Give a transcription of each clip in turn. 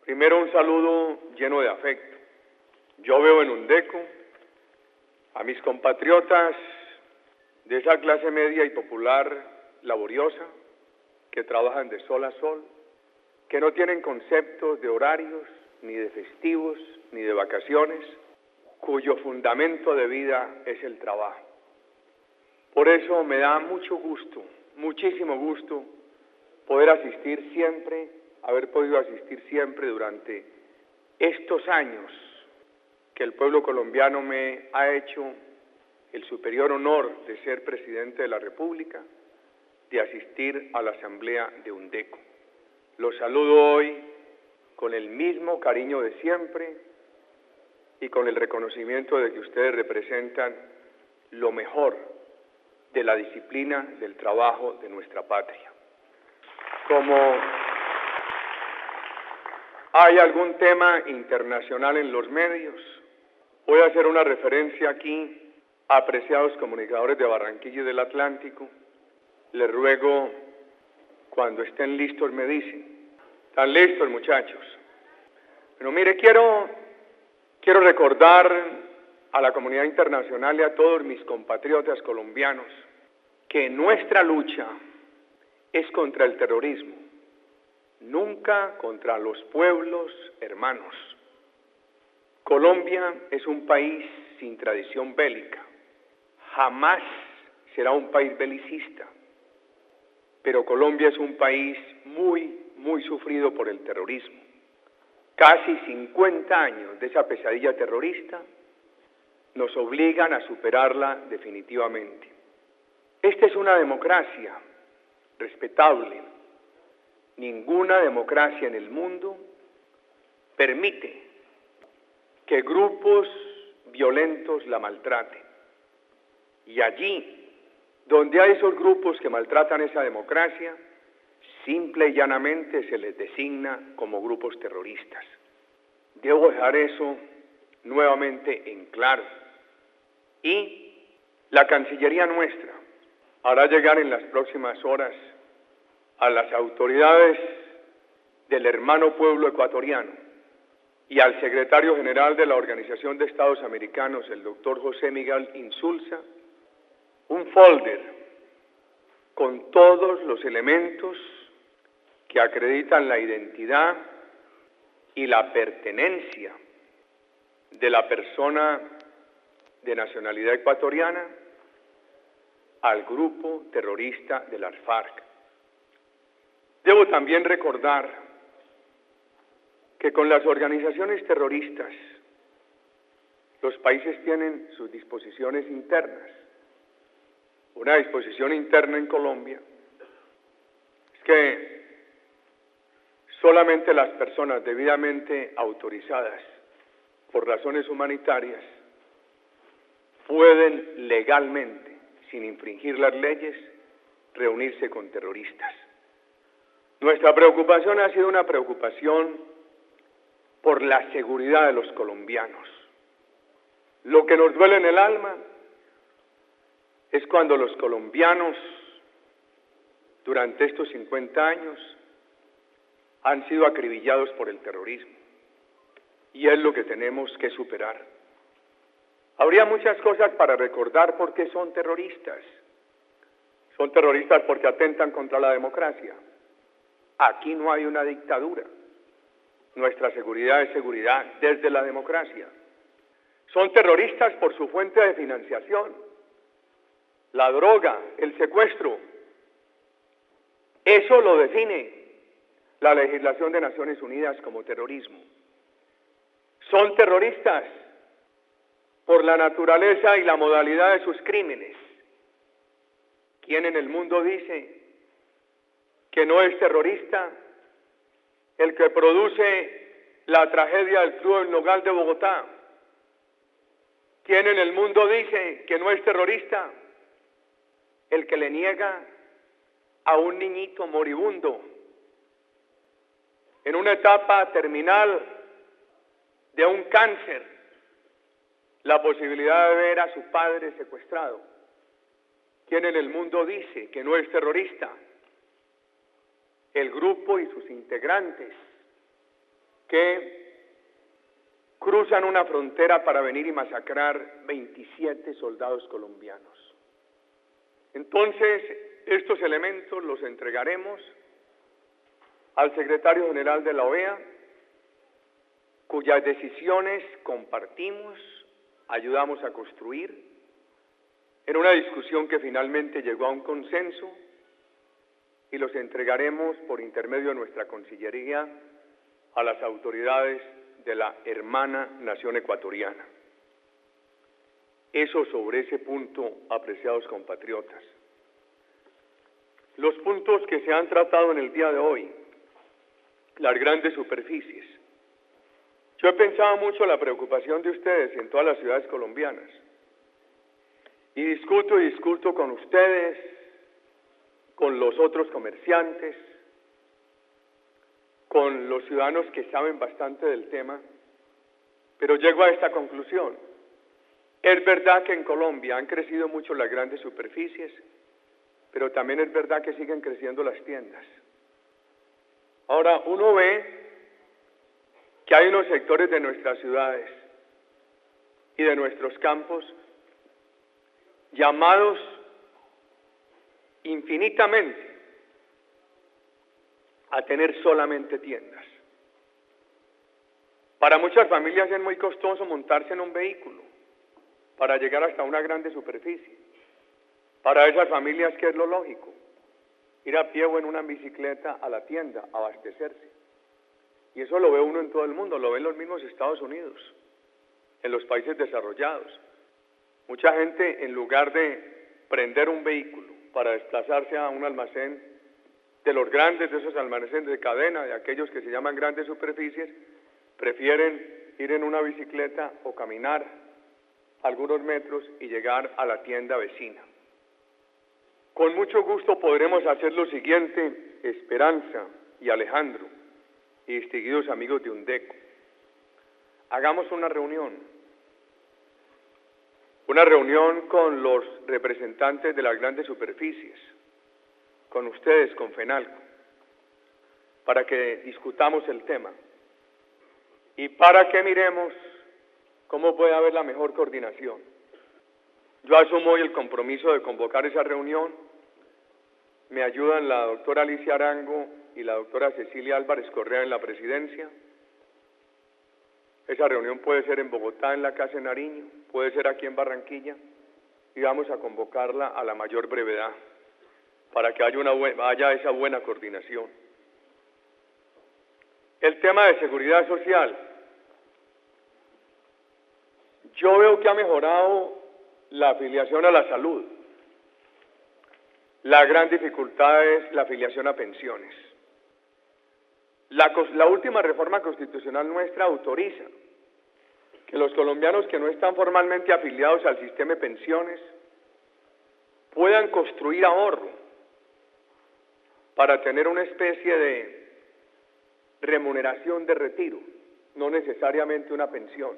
Primero, un saludo lleno de afecto. Yo veo en UNDECO a mis compatriotas de esa clase media y popular laboriosa que trabajan de sol a sol, que no tienen conceptos de horarios, ni de festivos, ni de vacaciones, cuyo fundamento de vida es el trabajo. Por eso me da mucho gusto, muchísimo gusto, poder asistir siempre, haber podido asistir siempre durante estos años que el pueblo colombiano me ha hecho el superior honor de ser presidente de la República, de asistir a la asamblea de UNDECO. Los saludo hoy con el mismo cariño de siempre y con el reconocimiento de que ustedes representan lo mejor de la disciplina del trabajo de nuestra patria. Como hay algún tema internacional en los medios, voy a hacer una referencia aquí a apreciados comunicadores de Barranquilla y del Atlántico. Les ruego, cuando estén listos, me dicen. ¿Están listos, muchachos? Pero mire, quiero recordar a la comunidad internacional y a todos mis compatriotas colombianos que nuestra lucha es contra el terrorismo, nunca contra los pueblos hermanos. Colombia es un país sin tradición bélica, jamás será un país belicista, pero Colombia es un país muy sufrido por el terrorismo. Casi 50 años de esa pesadilla terrorista nos obligan a superarla definitivamente. Esta es una democracia respetable. Ninguna democracia en el mundo permite que grupos violentos la maltraten. Y allí, donde hay esos grupos que maltratan esa democracia, simple y llanamente se les designa como grupos terroristas. Debo dejar eso nuevamente en claro. Y la Cancillería nuestra hará llegar en las próximas horas a las autoridades del hermano pueblo ecuatoriano y al secretario general de la Organización de Estados Americanos, el doctor José Miguel Insulza, un folder con todos los elementos que acreditan la identidad y la pertenencia de la persona de nacionalidad ecuatoriana al grupo terrorista de las FARC. Debo también recordar que con las organizaciones terroristas los países tienen sus disposiciones internas. Una disposición interna en Colombia es que solamente las personas debidamente autorizadas por razones humanitarias pueden legalmente, sin infringir las leyes, reunirse con terroristas. Nuestra preocupación ha sido una preocupación por la seguridad de los colombianos. Lo que nos duele en el alma es cuando los colombianos, durante estos 50 años, han sido acribillados por el terrorismo. Y es lo que tenemos que superar. Habría muchas cosas para recordar por qué son terroristas. Son terroristas porque atentan contra la democracia. Aquí no hay una dictadura. Nuestra seguridad es seguridad desde la democracia. Son terroristas por su fuente de financiación, la droga, el secuestro. Eso lo define la legislación de Naciones Unidas como terrorismo. Son terroristas por la naturaleza y la modalidad de sus crímenes. ¿Quién en el mundo dice que no es terrorista el que produce la tragedia del crudo del Nogal de Bogotá? ¿Quién en el mundo dice que no es terrorista el que le niega a un niñito moribundo en una etapa terminal de un cáncer la posibilidad de ver a su padre secuestrado? ¿Quién en el mundo dice que no es terrorista el grupo y sus integrantes que cruzan una frontera para venir y masacrar 27 soldados colombianos. Entonces, estos elementos los entregaremos al secretario general de la OEA, cuyas decisiones compartimos, ayudamos a construir, en una discusión que finalmente llegó a un consenso, y los entregaremos por intermedio de nuestra Cancillería a las autoridades de la hermana nación ecuatoriana. Eso sobre ese punto, apreciados compatriotas. Los puntos que se han tratado en el día de hoy, las grandes superficies. Yo he pensado mucho en la preocupación de ustedes en todas las ciudades colombianas. Y discuto con ustedes, con los otros comerciantes, con los ciudadanos que saben bastante del tema, pero llego a esta conclusión. Es verdad que en Colombia han crecido mucho las grandes superficies, pero también es verdad que siguen creciendo las tiendas. Ahora, uno ve que hay unos sectores de nuestras ciudades y de nuestros campos llamados infinitamente a tener solamente tiendas. Para muchas familias es muy costoso montarse en un vehículo para llegar hasta una grande superficie. Para esas familias, ¿qué es lo lógico? Ir a pie o en una bicicleta a la tienda, abastecerse. Y eso lo ve uno en todo el mundo, lo ve en los mismos Estados Unidos, en los países desarrollados. Mucha gente, en lugar de prender un vehículo para desplazarse a un almacén de los grandes, de esos almacenes de cadena, de aquellos que se llaman grandes superficies, prefieren ir en una bicicleta o caminar algunos metros y llegar a la tienda vecina. Con mucho gusto podremos hacer lo siguiente, Esperanza y Alejandro, y distinguidos amigos de UNDECO. Hagamos una reunión con los representantes de las grandes superficies, con ustedes, con FENALCO, para que discutamos el tema y para que miremos cómo puede haber la mejor coordinación. Yo asumo hoy el compromiso de convocar esa reunión. Me ayudan la doctora Alicia Arango y la doctora Cecilia Álvarez Correa en la presidencia. Esa reunión puede ser en Bogotá, en la Casa de Nariño, puede ser aquí en Barranquilla, y vamos a convocarla a la mayor brevedad para que haya esa buena coordinación. El tema de seguridad social. Yo veo que ha mejorado la afiliación a la salud. La gran dificultad es la afiliación a pensiones. La última reforma constitucional nuestra autoriza que los colombianos que no están formalmente afiliados al sistema de pensiones puedan construir ahorro para tener una especie de remuneración de retiro, no necesariamente una pensión.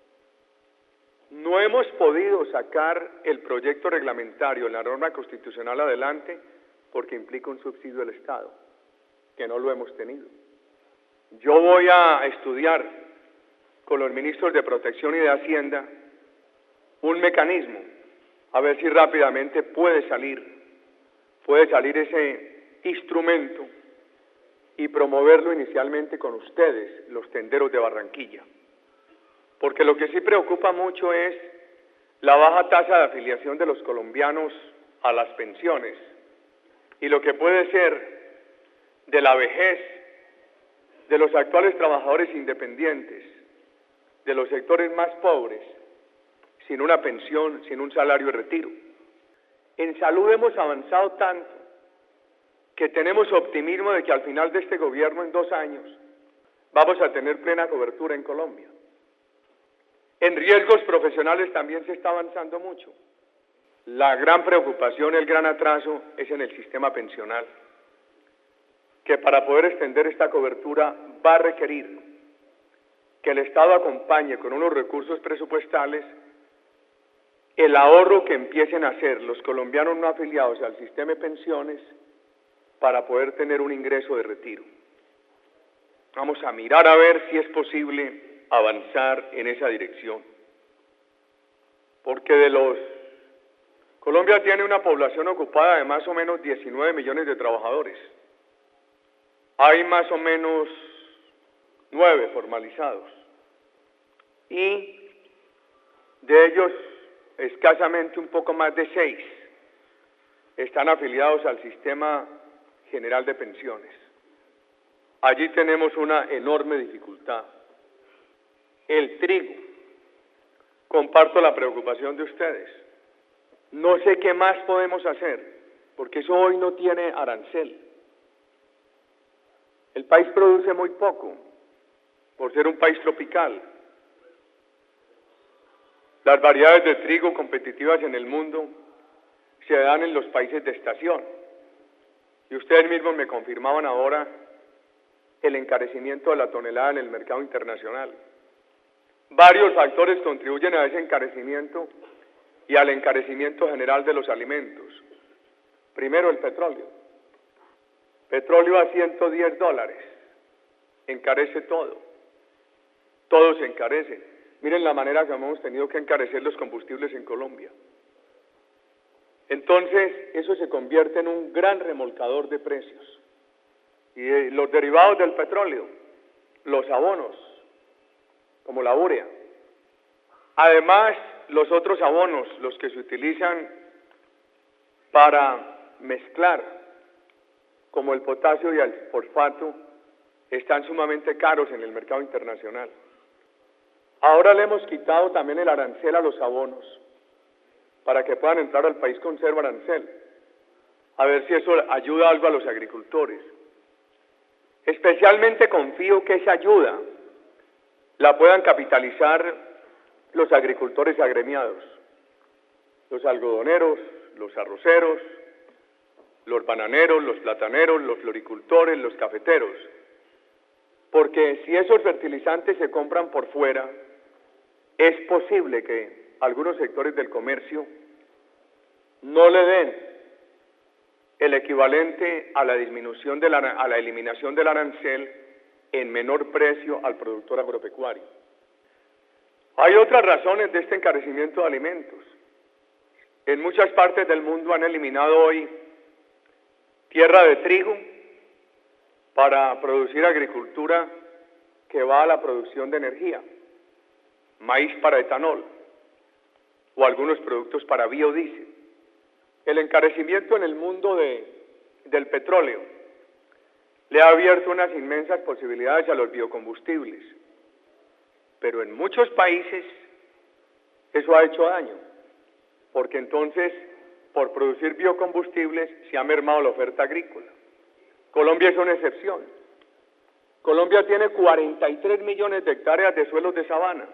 No hemos podido sacar el proyecto reglamentario, la norma constitucional adelante, porque implica un subsidio del Estado, que no lo hemos tenido. Yo voy a estudiar con los ministros de Protección y de Hacienda un mecanismo, a ver si rápidamente puede salir ese instrumento y promoverlo inicialmente con ustedes, los tenderos de Barranquilla. Porque lo que sí preocupa mucho es la baja tasa de afiliación de los colombianos a las pensiones y lo que puede ser de la vejez de los actuales trabajadores independientes, de los sectores más pobres, sin una pensión, sin un salario de retiro. En salud hemos avanzado tanto que tenemos optimismo de que al final de este gobierno, en 2 años, vamos a tener plena cobertura en Colombia. En riesgos profesionales también se está avanzando mucho. La gran preocupación, el gran atraso es en el sistema pensional, que para poder extender esta cobertura va a requerir que el Estado acompañe con unos recursos presupuestales el ahorro que empiecen a hacer los colombianos no afiliados al sistema de pensiones para poder tener un ingreso de retiro. Vamos a mirar a ver si es posible avanzar en esa dirección. Porque Colombia tiene una población ocupada de más o menos 19 millones de trabajadores. Hay más o menos 9 formalizados. Y de ellos, escasamente un poco más de 6 están afiliados al Sistema General de Pensiones. Allí tenemos una enorme dificultad. El trigo. Comparto la preocupación de ustedes. No sé qué más podemos hacer, porque eso hoy no tiene arancel. El país produce muy poco, por ser un país tropical. Las variedades de trigo competitivas en el mundo se dan en los países de estación. Y ustedes mismos me confirmaban ahora el encarecimiento de la tonelada en el mercado internacional. Varios factores contribuyen a ese encarecimiento y al encarecimiento general de los alimentos. Primero, el petróleo. Petróleo a $110, encarece todo. Todo se encarece. Miren la manera que hemos tenido que encarecer los combustibles en Colombia. Entonces, eso se convierte en un gran remolcador de precios. Y los derivados del petróleo, los abonos, como la urea. Además, los otros abonos, los que se utilizan para mezclar, como el potasio y el fosfato, están sumamente caros en el mercado internacional. Ahora le hemos quitado también el arancel a los abonos, para que puedan entrar al país con cero arancel. A ver si eso ayuda algo a los agricultores. Especialmente confío que esa ayuda la puedan capitalizar los agricultores agremiados, los algodoneros, los arroceros, los bananeros, los plataneros, los floricultores, los cafeteros. Porque si esos fertilizantes se compran por fuera, es posible que algunos sectores del comercio no le den el equivalente a la disminución a la eliminación del arancel en menor precio al productor agropecuario. Hay otras razones de este encarecimiento de alimentos. En muchas partes del mundo han eliminado hoy tierra de trigo para producir agricultura que va a la producción de energía, maíz para etanol o algunos productos para biodiesel. El encarecimiento en el mundo del petróleo le ha abierto unas inmensas posibilidades a los biocombustibles, pero en muchos países eso ha hecho daño, porque entonces por producir biocombustibles se ha mermado la oferta agrícola. Colombia es una excepción. Colombia tiene 43 millones de hectáreas de suelos de sabana.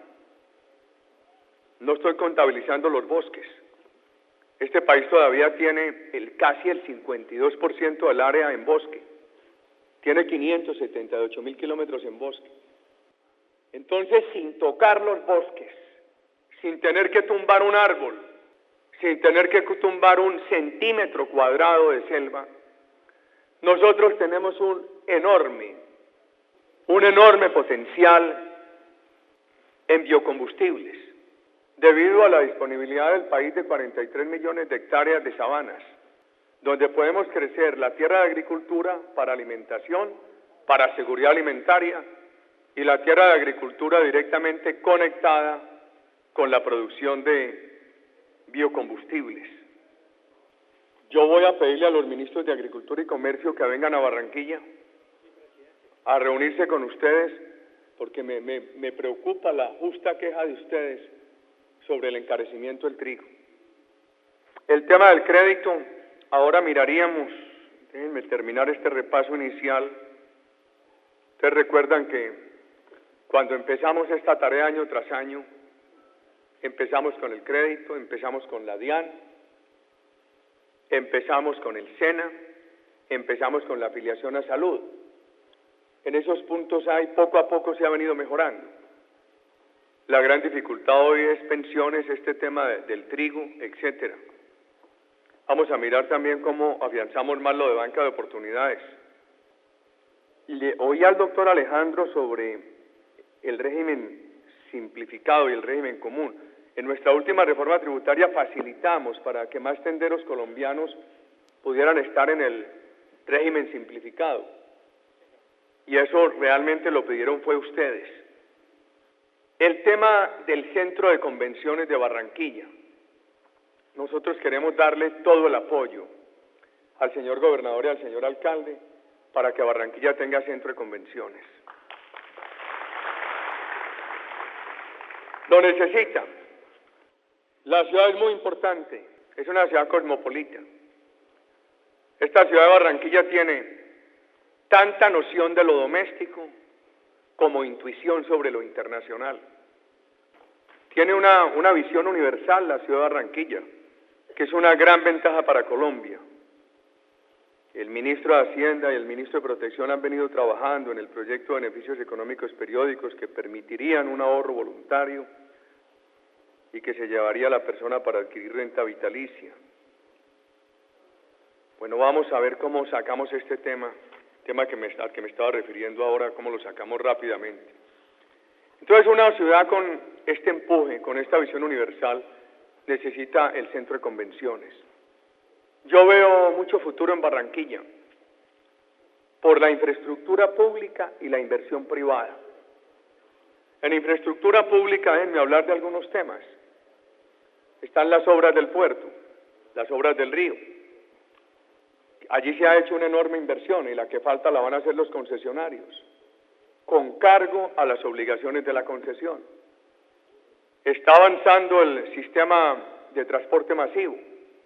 No estoy contabilizando los bosques. Este país todavía tiene casi el 52% del área en bosque. Tiene 578.000 kilómetros en bosque. Entonces, sin tocar los bosques, sin tener que tumbar un árbol, sin tener que tumbar un centímetro cuadrado de selva, nosotros tenemos un enorme potencial en biocombustibles, debido a la disponibilidad del país de 43 millones de hectáreas de sabanas, donde podemos crecer la tierra de agricultura para alimentación, para seguridad alimentaria, y la tierra de agricultura directamente conectada con la producción de biocombustibles. Yo voy a pedirle a los ministros de Agricultura y Comercio que vengan a Barranquilla a reunirse con ustedes, porque me preocupa la justa queja de ustedes sobre el encarecimiento del trigo. El tema del crédito, ahora miraríamos, déjenme terminar este repaso inicial. Ustedes recuerdan que cuando empezamos esta tarea año tras año, empezamos con el crédito, empezamos con la DIAN, empezamos con el SENA, empezamos con la afiliación a salud. En esos puntos poco a poco se ha venido mejorando. La gran dificultad hoy es pensiones, este tema del trigo, etcétera. Vamos a mirar también cómo afianzamos más lo de banca de oportunidades. Le oí al doctor Alejandro sobre el régimen simplificado y el régimen común. En nuestra última reforma tributaria facilitamos para que más tenderos colombianos pudieran estar en el régimen simplificado. Y eso realmente lo pidieron fue ustedes. El tema del Centro de Convenciones de Barranquilla. Nosotros queremos darle todo el apoyo al señor gobernador y al señor alcalde para que Barranquilla tenga centro de convenciones. Lo necesita. La ciudad es muy importante, es una ciudad cosmopolita. Esta ciudad de Barranquilla tiene tanta noción de lo doméstico como intuición sobre lo internacional. Tiene una visión universal la ciudad de Barranquilla, que es una gran ventaja para Colombia. El ministro de Hacienda y el ministro de Protección han venido trabajando en el proyecto de beneficios económicos periódicos que permitirían un ahorro voluntario y que se llevaría a la persona para adquirir renta vitalicia. Bueno, vamos a ver cómo sacamos este tema al que me estaba refiriendo ahora, cómo lo sacamos rápidamente. Entonces, una ciudad con este empuje, con esta visión universal, necesita el centro de convenciones. Yo veo mucho futuro en Barranquilla por la infraestructura pública y la inversión privada. En infraestructura pública, déjenme hablar de algunos temas. Están las obras del puerto, las obras del río. Allí se ha hecho una enorme inversión y la que falta la van a hacer los concesionarios, con cargo a las obligaciones de la concesión. Está avanzando el sistema de transporte masivo.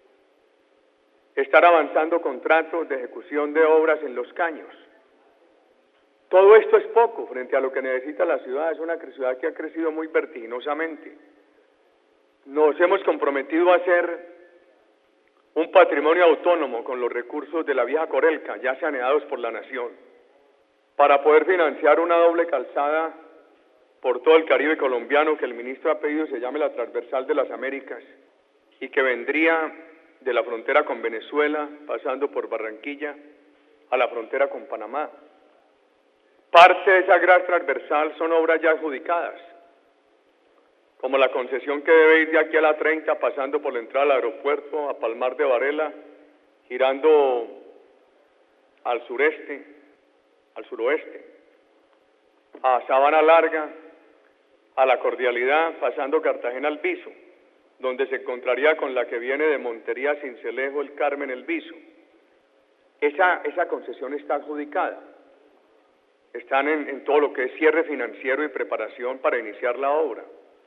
Están avanzando contratos de ejecución de obras en los caños. Todo esto es poco frente a lo que necesita la ciudad. Es una ciudad que ha crecido muy vertiginosamente. Nos hemos comprometido a hacer un patrimonio autónomo con los recursos de la vieja Corelca, ya saneados por la nación, para poder financiar una doble calzada por todo el Caribe colombiano que el ministro ha pedido se llame la Transversal de las Américas y que vendría de la frontera con Venezuela, pasando por Barranquilla, a la frontera con Panamá. Parte de esa gran transversal son obras ya adjudicadas, como la concesión que debe ir de aquí a la 30, pasando por la entrada al aeropuerto, a Palmar de Varela, girando al sureste, al suroeste, a Sabana Larga, a La Cordialidad, pasando Cartagena al Viso, donde se encontraría con la que viene de Montería, Sincelejo, El Carmen, El Viso. Esa concesión está adjudicada. Están en todo lo que es cierre financiero y preparación para iniciar la obra.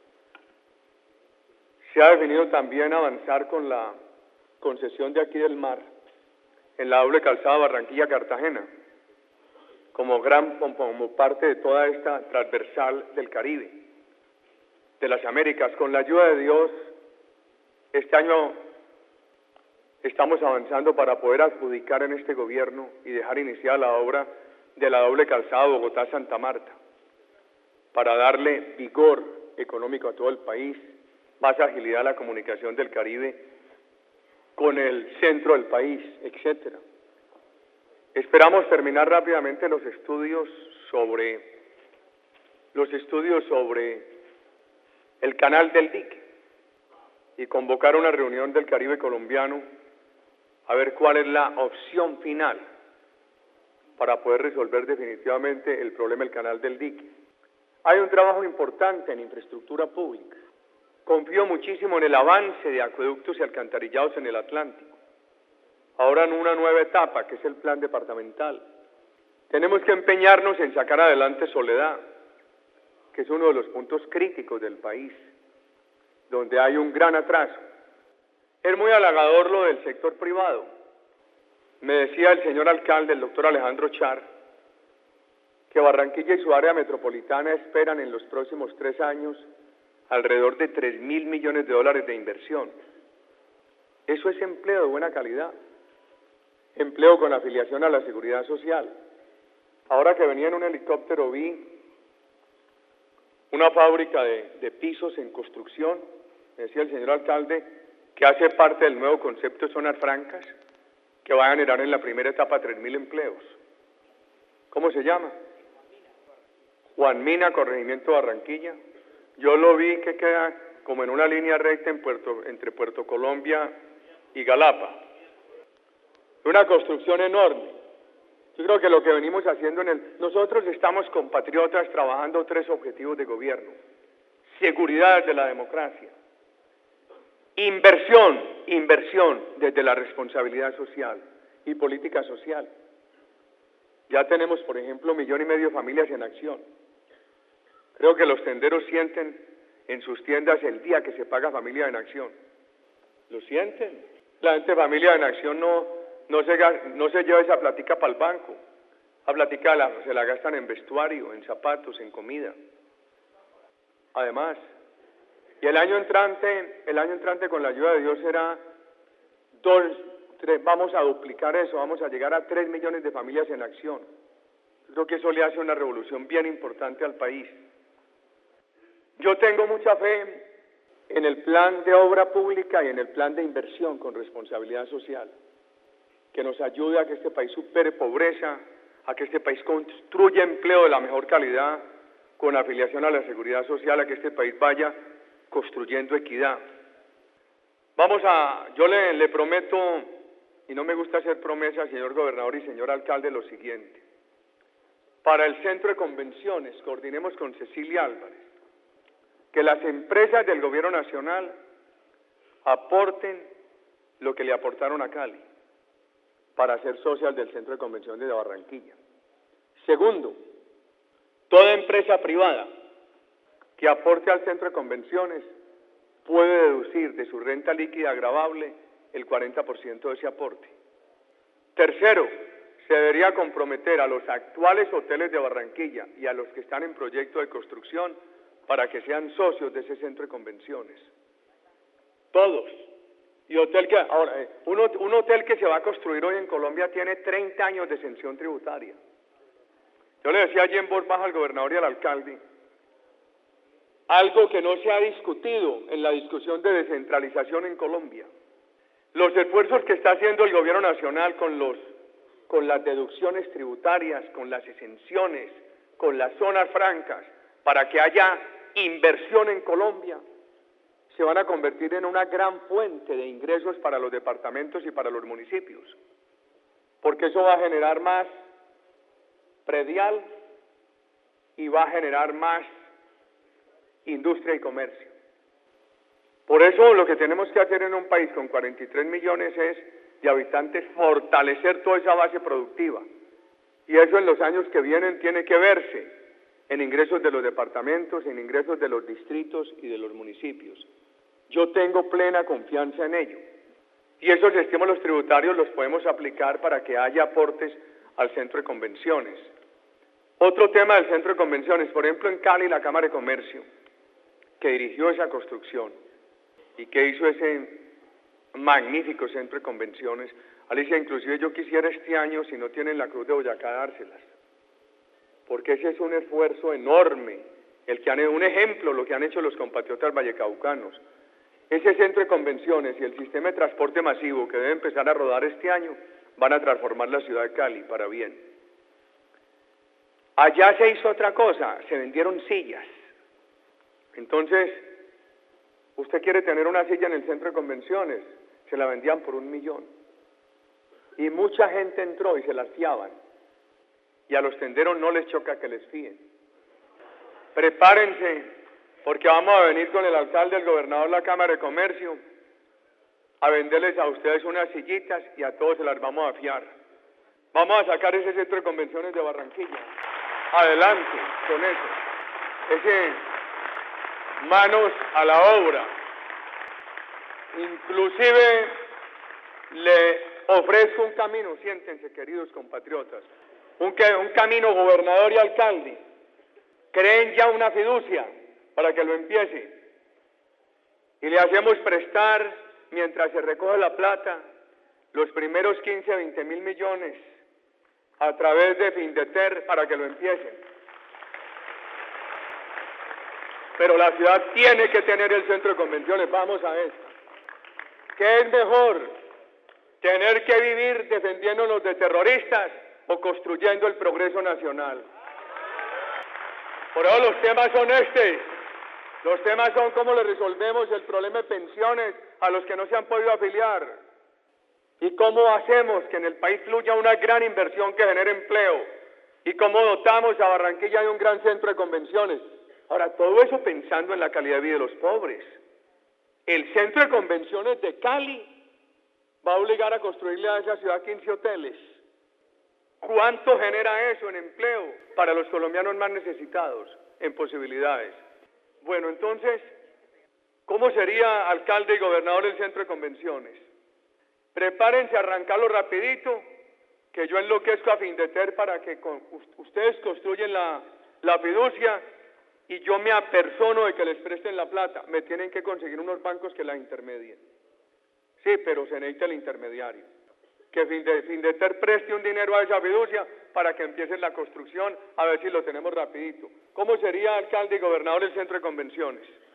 Se ha definido también avanzar con la concesión de aquí del mar, en la doble calzada Barranquilla-Cartagena, como parte de toda esta transversal del Caribe, de las Américas. Con la ayuda de Dios, este año estamos avanzando para poder adjudicar en este gobierno y dejar iniciada la obra de la doble calzada Bogotá-Santa Marta, para darle vigor económico a todo el país, más agilidad a la comunicación del Caribe con el centro del país, etcétera. Esperamos terminar rápidamente los estudios sobre el canal del dique y convocar una reunión del Caribe colombiano a ver cuál es la opción final para poder resolver definitivamente el problema del canal del dique. Hay un trabajo importante en infraestructura pública. Confío muchísimo en el avance de acueductos y alcantarillados en el Atlántico. Ahora en una nueva etapa, que es el plan departamental. Tenemos que empeñarnos en sacar adelante Soledad, que es uno de los puntos críticos del país, donde hay un gran atraso. Es muy halagador lo del sector privado. Me decía el señor alcalde, el doctor Alejandro Char, que Barranquilla y su área metropolitana esperan en los próximos 3 años alrededor de 3.000 millones de dólares de inversión. Eso es empleo de buena calidad, empleo con afiliación a la seguridad social. Ahora que venía en un helicóptero vi una fábrica de pisos en construcción, me decía el señor alcalde, que hace parte del nuevo concepto de zonas francas, que va a generar en la primera etapa 3.000 empleos. ¿Cómo se llama? Juan Mina, corregimiento Barranquilla. Yo lo vi que queda como en una línea recta entre Puerto Colombia y Galapa. Una construcción enorme. Yo creo que lo que venimos haciendo nosotros estamos compatriotas trabajando 3 objetivos de gobierno. Seguridad de la democracia. Inversión desde la responsabilidad social y política social. Ya tenemos, por ejemplo, 1,5 millones de familias en acción. Creo que los tenderos sienten en sus tiendas el día que se paga Familia en Acción. ¿Lo sienten? La gente de Familia en Acción no se lleva esa platica para el banco. La platica se la gastan en vestuario, en zapatos, en comida. Además, y el año entrante con la ayuda de Dios será 3, vamos a duplicar eso, vamos a llegar a 3 millones de familias en acción. Creo que eso le hace una revolución bien importante al país. Yo tengo mucha fe en el plan de obra pública y en el plan de inversión con responsabilidad social, que nos ayude a que este país supere pobreza, a que este país construya empleo de la mejor calidad con afiliación a la seguridad social, a que este país vaya construyendo equidad. Yo le prometo, y no me gusta hacer promesas, señor gobernador y señor alcalde, lo siguiente. Para el centro de convenciones, coordinemos con Cecilia Álvarez, que las empresas del gobierno nacional aporten lo que le aportaron a Cali para ser socias del centro de convenciones de Barranquilla. Segundo, toda empresa privada que aporte al centro de convenciones puede deducir de su renta líquida gravable el 40% de ese aporte. Tercero, se debería comprometer a los actuales hoteles de Barranquilla y a los que están en proyecto de construcción para que sean socios de ese centro de convenciones. Todos. Y un hotel que se va a construir hoy en Colombia tiene 30 años de exención tributaria. Yo le decía allí en voz baja al gobernador y al alcalde, algo que no se ha discutido en la discusión de descentralización en Colombia. Los esfuerzos que está haciendo el gobierno nacional con las deducciones tributarias, con las exenciones, con las zonas francas, para que haya inversión en Colombia, se van a convertir en una gran fuente de ingresos para los departamentos y para los municipios, porque eso va a generar más predial y va a generar más industria y comercio. Por eso lo que tenemos que hacer en un país con 43 millones de habitantes, fortalecer toda esa base productiva. Y eso en los años que vienen tiene que verse en ingresos de los departamentos, en ingresos de los distritos y de los municipios. Yo tengo plena confianza en ello. Y esos estímulos tributarios los podemos aplicar para que haya aportes al centro de convenciones. Otro tema del centro de convenciones, por ejemplo en Cali, la Cámara de Comercio, que dirigió esa construcción y que hizo ese magnífico centro de convenciones. Alicia, inclusive yo quisiera este año, si no tienen la Cruz de Boyacá, dárselas, porque ese es un esfuerzo enorme, un ejemplo, lo que han hecho los compatriotas vallecaucanos. Ese centro de convenciones y el sistema de transporte masivo que debe empezar a rodar este año van a transformar la ciudad de Cali para bien. Allá se hizo otra cosa, se vendieron sillas. Entonces, usted quiere tener una silla en el centro de convenciones, se la vendían por 1 millón. Y mucha gente entró y se las fiaban. Y a los tenderos no les choca que les fíen. Prepárense, porque vamos a venir con el alcalde, el gobernador, la Cámara de Comercio, a venderles a ustedes unas sillitas y a todos se las vamos a fiar. Vamos a sacar ese centro de convenciones de Barranquilla. Adelante con eso. Manos a la obra. Inclusive le ofrezco un camino, siéntense queridos compatriotas, un camino gobernador y alcalde. Creen ya una fiducia para que lo empiece y le hacemos prestar mientras se recoge la plata los primeros 15 a 20 mil millones a través de Findeter para que lo empiecen. Pero la ciudad tiene que tener el centro de convenciones. Vamos a ver. ¿Qué es mejor? ¿Tener que vivir defendiéndonos de terroristas o construyendo el progreso nacional. Por eso los temas son los temas son cómo le resolvemos el problema de pensiones a los que no se han podido afiliar y cómo hacemos que en el país fluya una gran inversión que genere empleo y cómo dotamos a Barranquilla de un gran centro de convenciones. Ahora, todo eso pensando en la calidad de vida de los pobres. El centro de convenciones de Cali va a obligar a construirle a esa ciudad 15 hoteles. ¿Cuánto genera eso en empleo para los colombianos más necesitados, en posibilidades? Bueno, entonces, ¿cómo sería alcalde y gobernador del centro de convenciones? Prepárense a arrancarlo rapidito, que yo enloquezco a Findeter para que ustedes construyen la fiducia y yo me apersono de que les presten la plata. Me tienen que conseguir unos bancos que la intermedien. Sí, pero se necesita el intermediario. Que Findeter preste un dinero a esa fiducia para que empiece la construcción, a ver si lo tenemos rapidito. ¿Cómo sería alcalde y gobernador del centro de convenciones?